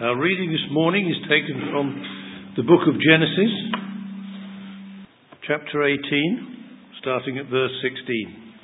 Our reading this morning is taken from the book of Genesis, chapter 18, starting at verse 16.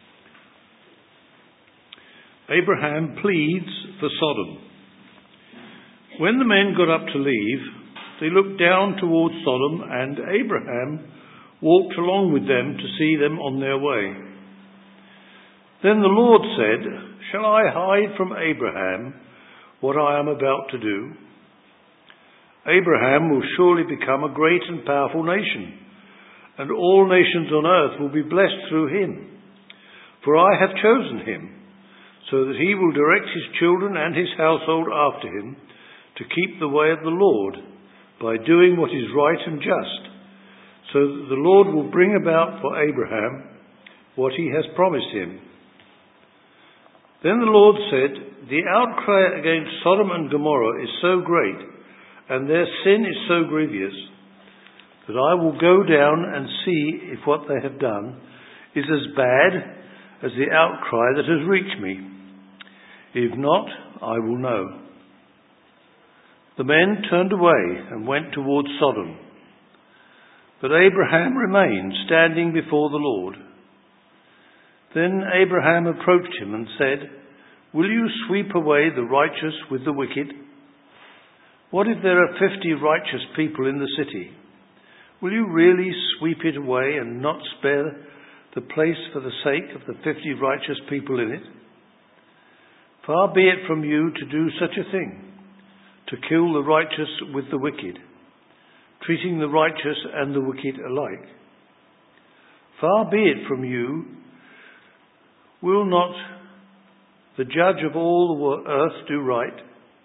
Abraham pleads for Sodom. When the men got up to leave, they looked down towards Sodom, and Abraham walked along with them to see them on their way. Then the Lord said, "Shall I hide from Abraham what I am about to do? Abraham will surely become a great and powerful nation, and all nations on earth will be blessed through him. For I have chosen him, so that he will direct his children and his household after him to keep the way of the Lord, by doing what is right and just, so that the Lord will bring about for Abraham what he has promised him." Then the Lord said, "The outcry against Sodom and Gomorrah is so great, and their sin is so grievous, that I will go down and see if what they have done is as bad as the outcry that has reached me. If not, I will know." The men turned away and went towards Sodom, but Abraham remained standing before the Lord. Then Abraham approached him and said, "Will you sweep away the righteous with the wicked? What if there are 50 righteous people in the city? Will you really sweep it away and not spare the place for the sake of the 50 righteous people in it? Far be it from you to do such a thing, to kill the righteous with the wicked, treating the righteous and the wicked alike. Far be it from you. Will not the judge of all the earth do right?"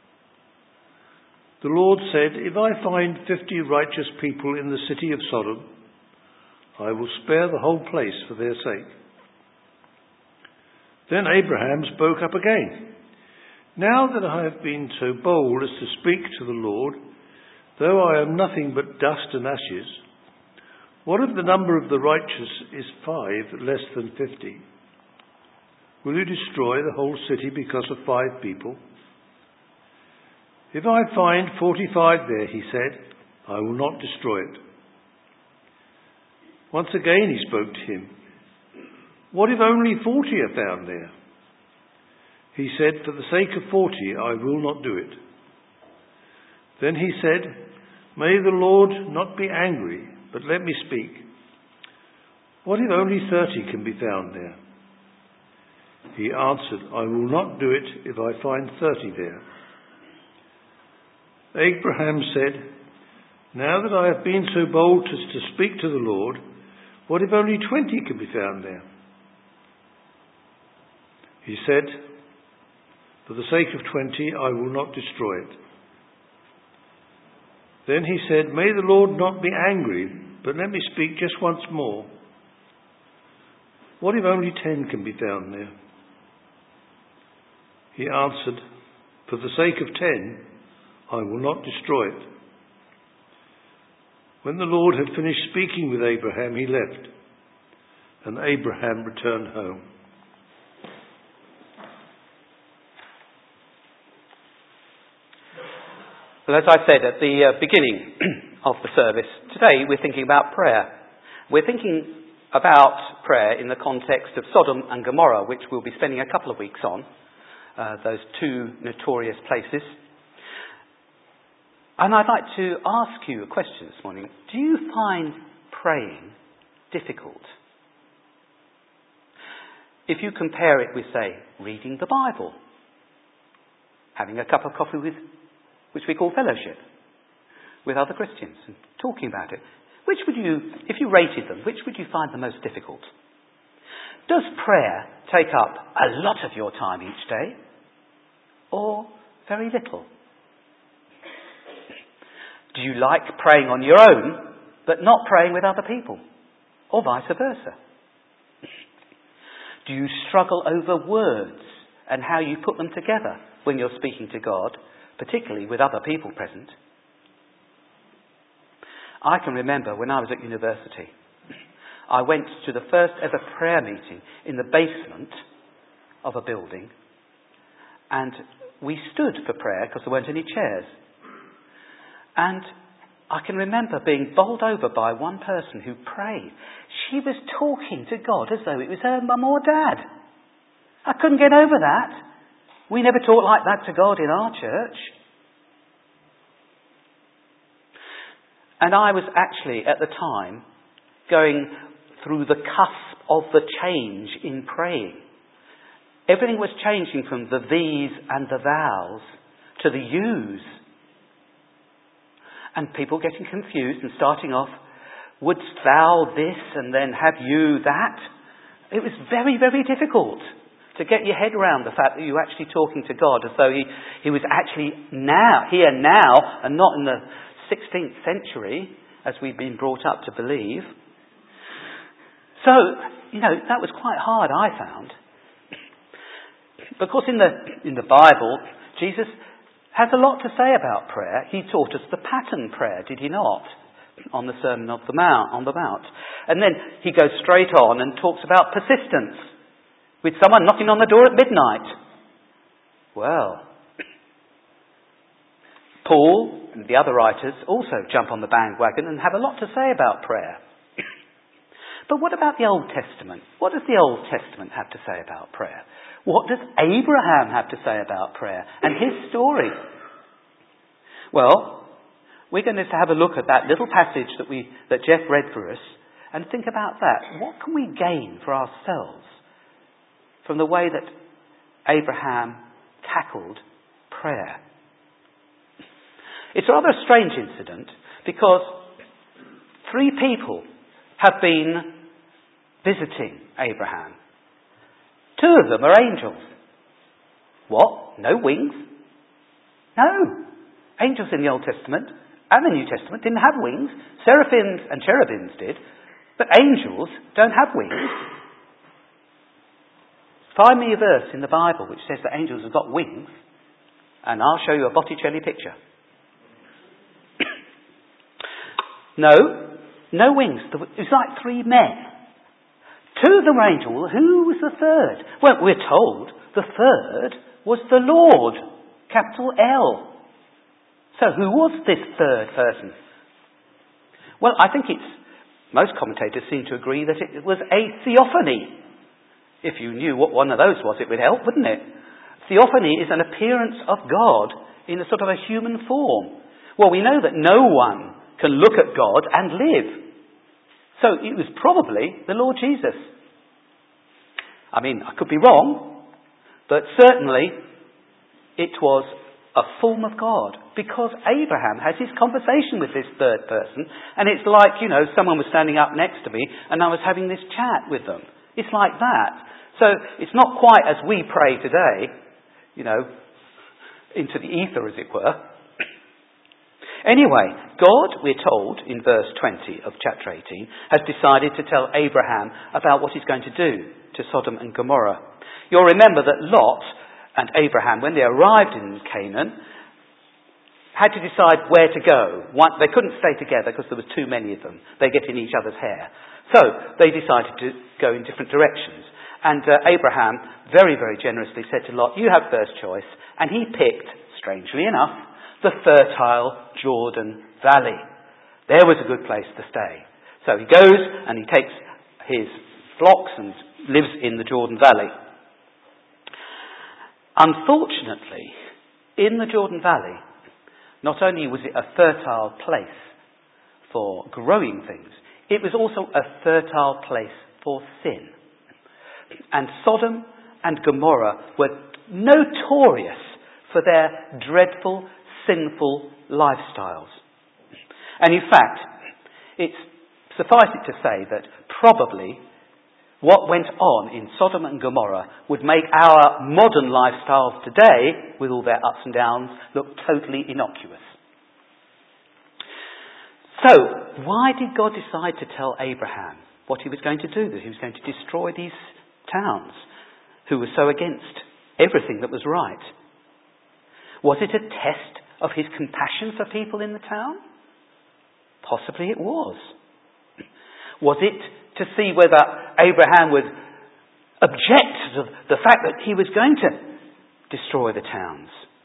The Lord said, "If I find 50 righteous people in the city of Sodom, I will spare the whole place for their sake." Then Abraham spoke up again. "Now that I have been so bold as to speak to the Lord, though I am nothing but dust and ashes, what if the number of the righteous is 5 less than 50? Will you destroy the whole city because of 5 people? If I find 45 there," he said, "I will not destroy it." Once again he spoke to him. "What if only 40 are found there?" He said, "For the sake of 40, I will not do it." Then he said, "May the Lord not be angry, but let me speak. What if only 30 can be found there?" He answered, "I will not do it if I find 30 there." Abraham said, "Now that I have been so bold as to speak to the Lord, what if only 20 can be found there?" He said, "For the sake of 20, I will not destroy it." Then he said, "May the Lord not be angry, but let me speak just once more. What if only 10 can be found there?" He answered, "For the sake of 10, I will not destroy it." When the Lord had finished speaking with Abraham, he left, and Abraham returned home. Well, as I said at the beginning of the service, today we're thinking about prayer. We're thinking about prayer in the context of Sodom and Gomorrah, which we'll be spending a couple of weeks on, those 2 notorious places. And I'd like to ask you a question this morning. Do you find praying difficult? If you compare it with, say, reading the Bible, having a cup of coffee with, which we call fellowship, with other Christians and talking about it, which would you, if you rated them, which would you find the most difficult? Does prayer take up a lot of your time each day, or very little? Do you like praying on your own, but not praying with other people, or vice versa? Do you struggle over words and how you put them together when you're speaking to God, particularly with other people present? I can remember when I was at university, I went to the first ever prayer meeting in the basement of a building, and we stood for prayer because there weren't any chairs. And I can remember being bowled over by one person who prayed. She was talking to God as though it was her mum or dad. I couldn't get over that. We never talk like that to God in our church. And I was actually, at the time, going through the cusp of the change in praying. Everything was changing from the these and the thous to the yous. And people getting confused and starting off, wouldst thou this and then have you that? It was very, very difficult to get your head around the fact that you were actually talking to God as though he was actually here now and not in the 16th century as we've been brought up to believe. So, that was quite hard, I found. Because in the Bible, Jesus has a lot to say about prayer. He taught us the pattern prayer, did he not? On the Sermon on the Mount. And then he goes straight on and talks about persistence. With someone knocking on the door at midnight. Well, Paul and the other writers also jump on the bandwagon and have a lot to say about prayer. But what about the Old Testament? What does the Old Testament have to say about prayer? What does Abraham have to say about prayer and his story? Well, we're going to have a look at that little passage that Jeff read for us and think about that. What can we gain for ourselves from the way that Abraham tackled prayer? It's a rather strange incident because 3 people have been visiting Abraham. 2 of them are angels. What? No wings? No. Angels in the Old Testament and the New Testament didn't have wings. Seraphims and cherubims did. But angels don't have wings. Find me a verse in the Bible which says that angels have got wings, and I'll show you a Botticelli picture. No wings. It was like 3 men. 2 of them were angels. Who was the third? Well, we're told the third was the Lord. Capital L. So who was this third person? Well, I think most commentators seem to agree that it was a theophany. If you knew what one of those was, it would help, wouldn't it? Theophany is an appearance of God in a sort of a human form. Well, we know that no one can look at God and live. So it was probably the Lord Jesus. I mean, I could be wrong, but certainly it was a form of God, because Abraham has his conversation with this third person, and it's like, someone was standing up next to me and I was having this chat with them. It's like that. So it's not quite as we pray today, into the ether, as it were. Anyway, God, we're told in verse 20 of chapter 18, has decided to tell Abraham about what he's going to do to Sodom and Gomorrah. You'll remember that Lot and Abraham, when they arrived in Canaan, had to decide where to go. They couldn't stay together because there was too many of them. They get in each other's hair. So they decided to go in different directions. And Abraham very, very generously said to Lot, you have first choice. And he picked, strangely enough, the fertile Jordan Valley. There was a good place to stay. So he goes and he takes his flocks and lives in the Jordan Valley. Unfortunately, in the Jordan Valley, not only was it a fertile place for growing things, it was also a fertile place for sin. And Sodom and Gomorrah were notorious for their dreadful, sinful lifestyles. And in fact, it's suffice it to say that probably what went on in Sodom and Gomorrah would make our modern lifestyles today, with all their ups and downs, look totally innocuous. So, why did God decide to tell Abraham what he was going to do? That he was going to destroy these towns who were so against everything that was right. Was it a test of his compassion for people in the town? Possibly it was. Was it to see whether Abraham would object to the fact that he was going to destroy the towns?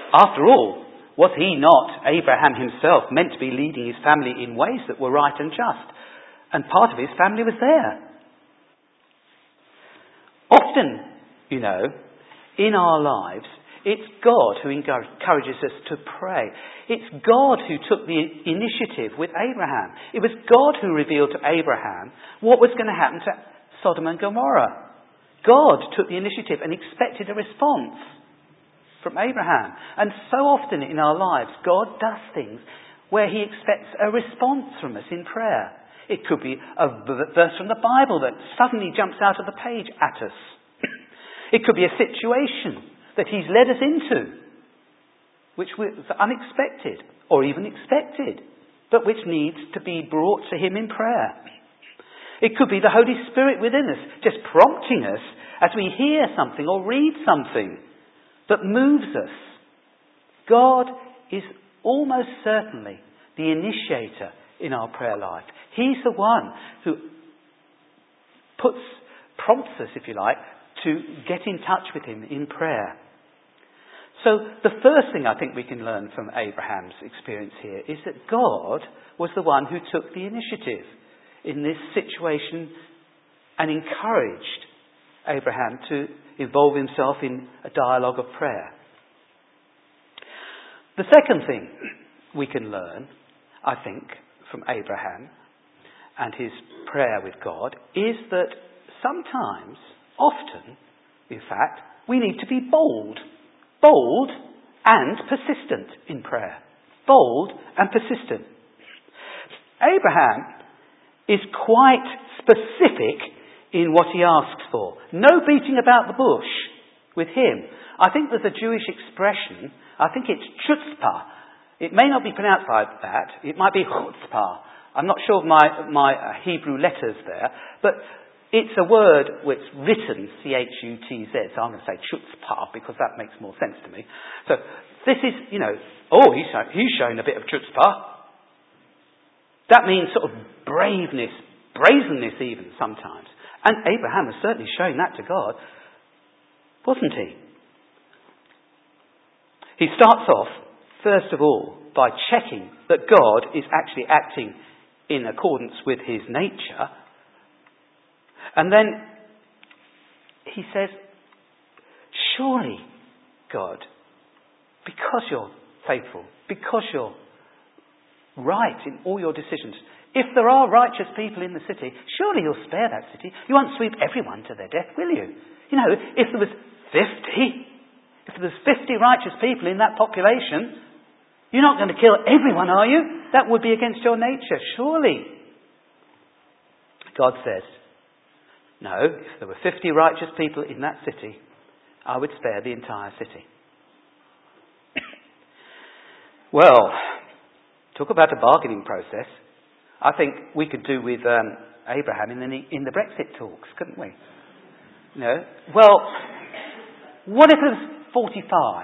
After all, was he not, Abraham himself, meant to be leading his family in ways that were right and just? And part of his family was there. Often, in our lives, it's God who encourages us to pray. It's God who took the initiative with Abraham. It was God who revealed to Abraham what was going to happen to Sodom and Gomorrah. God took the initiative and expected a response from Abraham. And so often in our lives, God does things where he expects a response from us in prayer. It could be a verse from the Bible that suddenly jumps out of the page at us. It could be a situation that he's led us into, which was unexpected or even expected, but which needs to be brought to him in prayer. It could be the Holy Spirit within us, just prompting us as we hear something or read something that moves us. God is almost certainly the initiator in our prayer life. He's the one who prompts us, if you like, to get in touch with him in prayer. So the first thing I think we can learn from Abraham's experience here is that God was the one who took the initiative in this situation and encouraged Abraham to involve himself in a dialogue of prayer. The second thing we can learn, I think, from Abraham and his prayer with God is that sometimes, often, in fact, we need to be bold and persistent in prayer. Bold and persistent. Abraham is quite specific in what he asks for. No beating about the bush with him. I think there's a Jewish expression, I think it's chutzpah. It may not be pronounced like that. It might be chutzpah. I'm not sure of my Hebrew letters there, but it's a word which written C-H-U-T-Z, so I'm going to say chutzpah because that makes more sense to me. So this is, he's showing a bit of chutzpah. That means sort of braveness, brazenness even sometimes. And Abraham was certainly showing that to God, wasn't he? He starts off, first of all, by checking that God is actually acting in accordance with his nature. And then he says, surely, God, because you're faithful, because you're right in all your decisions, if there are righteous people in the city, surely you'll spare that city. You won't sweep everyone to their death, will you? If there was 50 righteous people in that population, you're not going to kill everyone, are you? That would be against your nature, surely. God says, no, if there were 50 righteous people in that city, I would spare the entire city. Well, talk about a bargaining process. I think we could do with Abraham in the Brexit talks, couldn't we? Well, what if it was 45?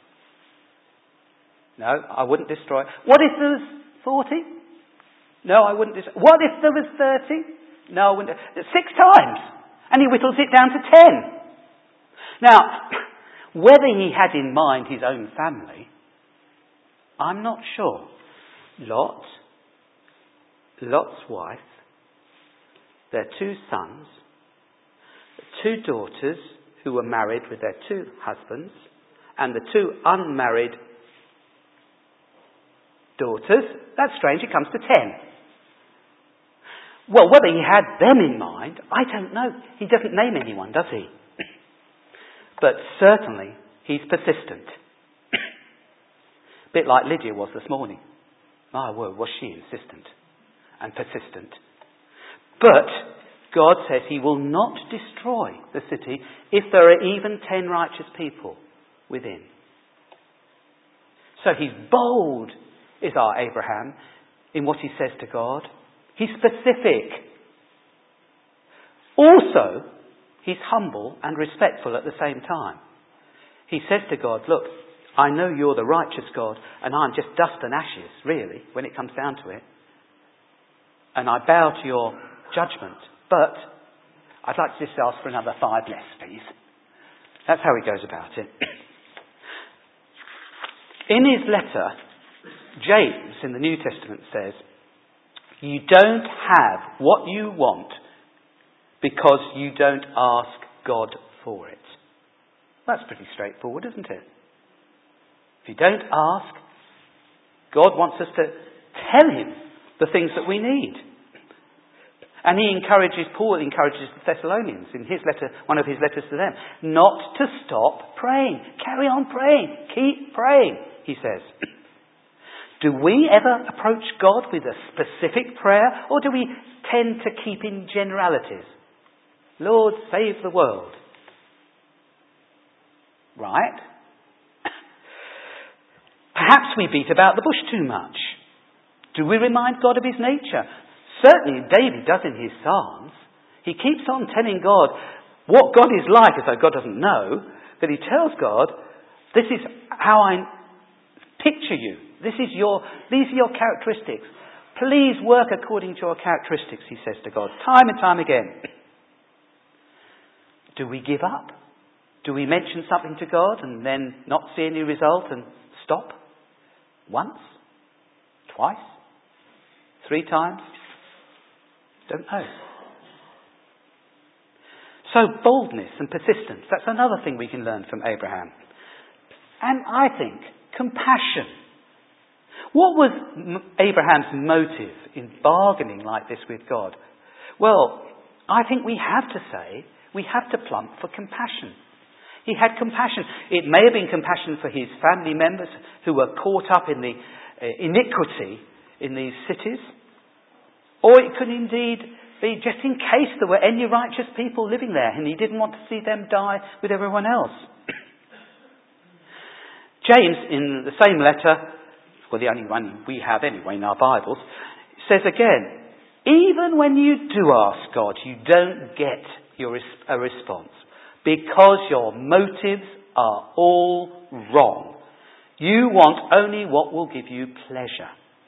No, I wouldn't destroy. What if there was 40? No, I wouldn't destroy. What if there was 30? No, I wouldn't. 6 times. And he whittles it down to 10. Now, whether he had in mind his own family, I'm not sure. Lot's wife, their 2 sons, 2 daughters who were married with their 2 husbands, and the 2 unmarried daughters. That's strange, it comes to 10. Well, whether he had them in mind, I don't know. He doesn't name anyone, does he? But certainly, he's persistent. A bit like Lydia was this morning. My word, was she insistent and persistent. But God says he will not destroy the city if there are even 10 righteous people within. So he's bold, is our Abraham, in what he says to God. He's specific. Also, he's humble and respectful at the same time. He says to God, look, I know you're the righteous God, and I'm just dust and ashes, really, when it comes down to it. And I bow to your judgment, but I'd like to just ask for another 5 less, please. That's how he goes about it. In his letter, James in the New Testament says, you don't have what you want because you don't ask God for it. That's pretty straightforward, isn't it? If you don't ask, God wants us to tell him the things that we need. And Paul encourages the Thessalonians in his letter, one of his letters to them, not to stop praying. Carry on praying. Keep praying, he says. Do we ever approach God with a specific prayer, or do we tend to keep in generalities? Lord, save the world. Right? Perhaps we beat about the bush too much. Do we remind God of his nature? Certainly David does in his Psalms. He keeps on telling God what God is like, as though God doesn't know, but he tells God, this is how I picture you. These are your characteristics. Please work according to your characteristics, he says to God, time and time again. Do we give up? Do we mention something to God and then not see any result and stop? Once? Twice? 3 times? Don't know. So boldness and persistence, that's another thing we can learn from Abraham. And I think compassion. What was Abraham's motive in bargaining like this with God? Well, I think we have to say, we have to plump for compassion. He had compassion. It may have been compassion for his family members who were caught up in the iniquity in these cities. Or it could indeed be just in case there were any righteous people living there and he didn't want to see them die with everyone else. James, in the same letter, well, the only one we have anyway in our Bibles, says again, even when you do ask God, you don't get a response because your motives are all wrong. You want only what will give you pleasure.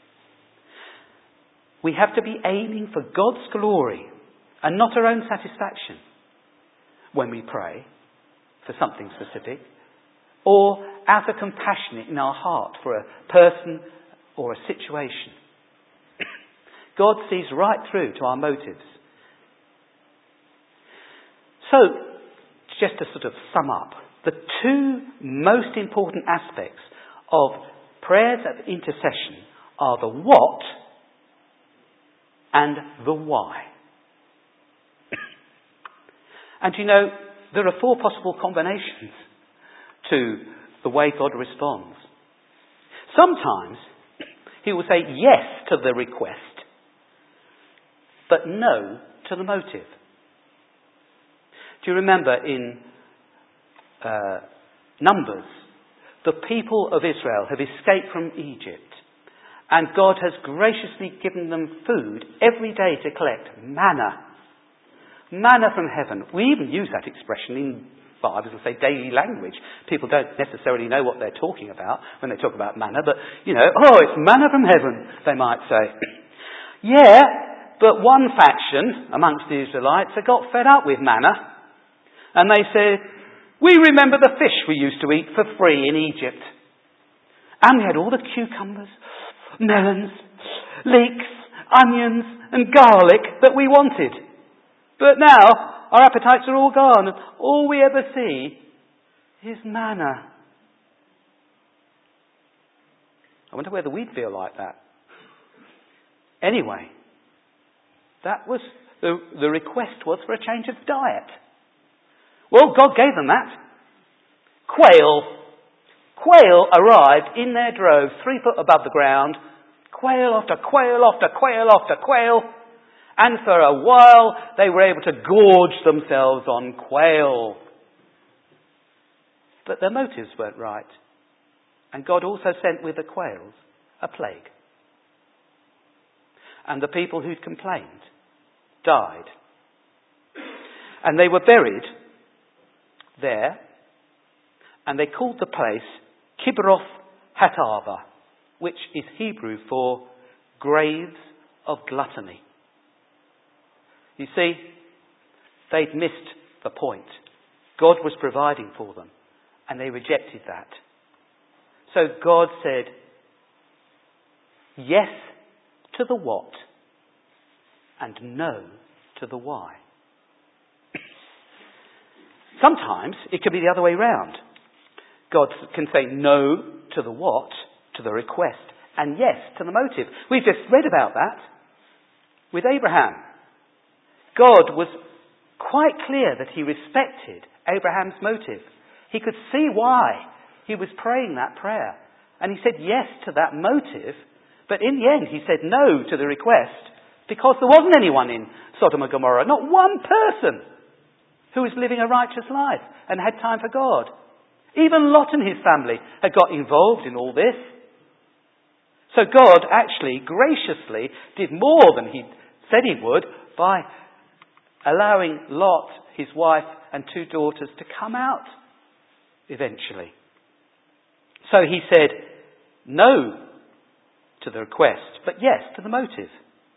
We have to be aiming for God's glory and not our own satisfaction when we pray for something specific, or out of compassion in our heart for a person or a situation. God sees right through to our motives. So, just to sort of sum up, the 2 most important aspects of prayers of intercession are the what and the why. And you know, there are 4 possible combinations to the way God responds. Sometimes he will say yes to the request, but no to the motive. Do you remember in Numbers, the people of Israel have escaped from Egypt, and God has graciously given them food every day to collect manna. Manna from heaven. We even use that expression in, I was going to say daily language. People don't necessarily know what they're talking about when they talk about manna, but, it's manna from heaven, they might say. Yeah, but one faction amongst the Israelites had got fed up with manna, and they said, we remember the fish we used to eat for free in Egypt. And we had all the cucumbers, melons, leeks, onions, and garlic that we wanted. But now, our appetites are all gone, and all we ever see is manna. I wonder whether we'd feel like that. Anyway, that was the request was for a change of diet. Well, God gave them that. Quail arrived in their droves, 3 foot above the ground. Quail after quail after quail after quail. And for a while, they were able to gorge themselves on quail. But their motives weren't right. And God also sent with the quails a plague. And the people who'd complained died. And they were buried there. And they called the place Kibroth Hattaavah, which is Hebrew for graves of gluttony. You see, they'd missed the point. God was providing for them, and they rejected that. So God said yes to the what and no to the why. Sometimes it can be the other way round. God can say no to the what, to the request, and yes to the motive. We've just read about that with Abraham. God was quite clear that he respected Abraham's motive. He could see why he was praying that prayer. And he said yes to that motive, but in the end he said no to the request because there wasn't anyone in Sodom and Gomorrah, not one person who was living a righteous life and had time for God. Even Lot and his family had got involved in all this. So God actually graciously did more than he said he would by allowing Lot, his wife and 2 daughters to come out eventually. So he said no to the request, but yes to the motive.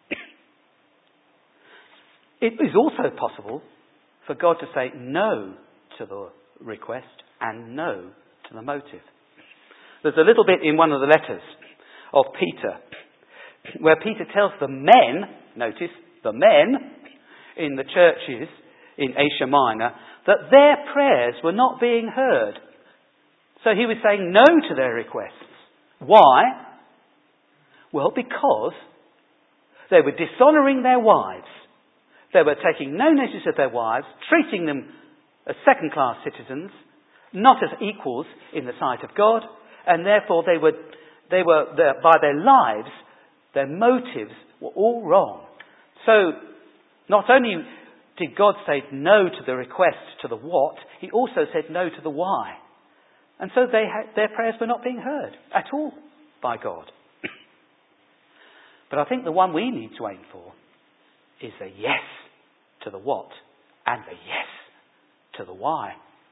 It is also possible for God to say no to the request and no to the motive. There's a little bit in one of the letters of Peter where Peter tells the men, notice, the men in the churches in Asia Minor, that their prayers were not being heard. So he was saying no to their requests. Why? Well, because they were dishonouring their wives. They were taking no notice of their wives, treating them as second-class citizens, not as equals in the sight of God, and therefore they were by their lives, their motives were all wrong. So not only did God say no to the request, to the what, he also said no to the why. And so their prayers were not being heard at all by God. But I think the one we need to aim for is a yes to the what and a yes to the why.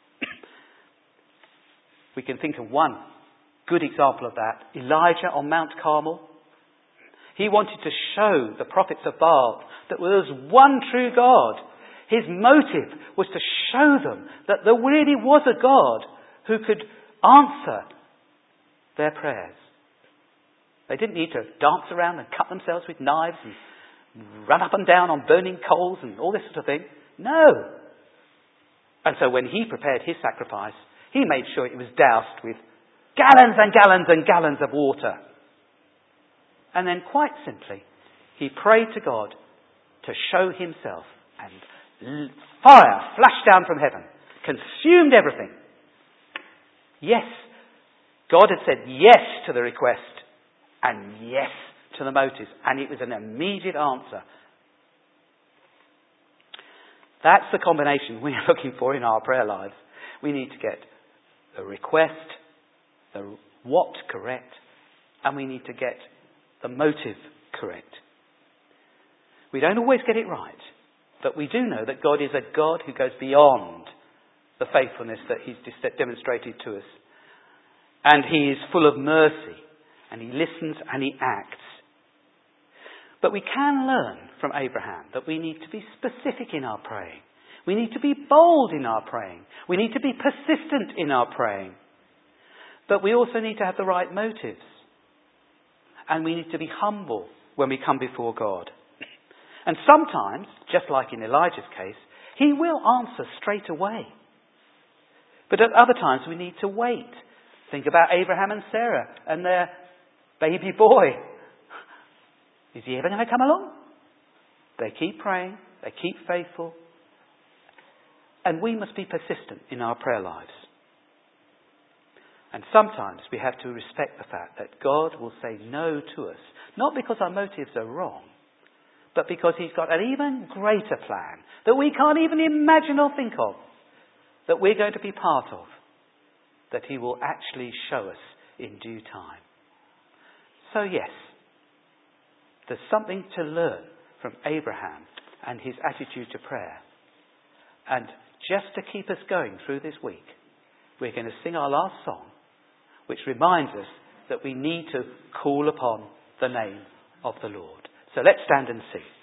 We can think of one good example of that. Elijah on Mount Carmel. He wanted to show the prophets of Baal that there was one true God. His motive was to show them that there really was a God who could answer their prayers. They didn't need to dance around and cut themselves with knives and run up and down on burning coals and all this sort of thing. No. And so when he prepared his sacrifice, he made sure it was doused with gallons and gallons and gallons of water. And then quite simply, he prayed to God to show himself, and fire flashed down from heaven, consumed everything. Yes, God had said yes to the request and yes to the motives, and it was an immediate answer. That's the combination we're looking for in our prayer lives. We need to get the request, the what correct, and we need to get the motive correct. We don't always get it right, but we do know that God is a God who goes beyond the faithfulness that he's demonstrated to us. And he is full of mercy, and he listens and he acts. But we can learn from Abraham that we need to be specific in our praying. We need to be bold in our praying. We need to be persistent in our praying. But we also need to have the right motives. And we need to be humble when we come before God. And sometimes, just like in Elijah's case, he will answer straight away. But at other times we need to wait. Think about Abraham and Sarah and their baby boy. Is he ever going to come along? They keep praying. They keep faithful. And we must be persistent in our prayer lives. And sometimes we have to respect the fact that God will say no to us. Not because our motives are wrong, but because he's got an even greater plan that we can't even imagine or think of, that we're going to be part of, that he will actually show us in due time. So yes, there's something to learn from Abraham and his attitude to prayer. And just to keep us going through this week, we're going to sing our last song, which reminds us that we need to call upon the name of the Lord. So let's stand and sing.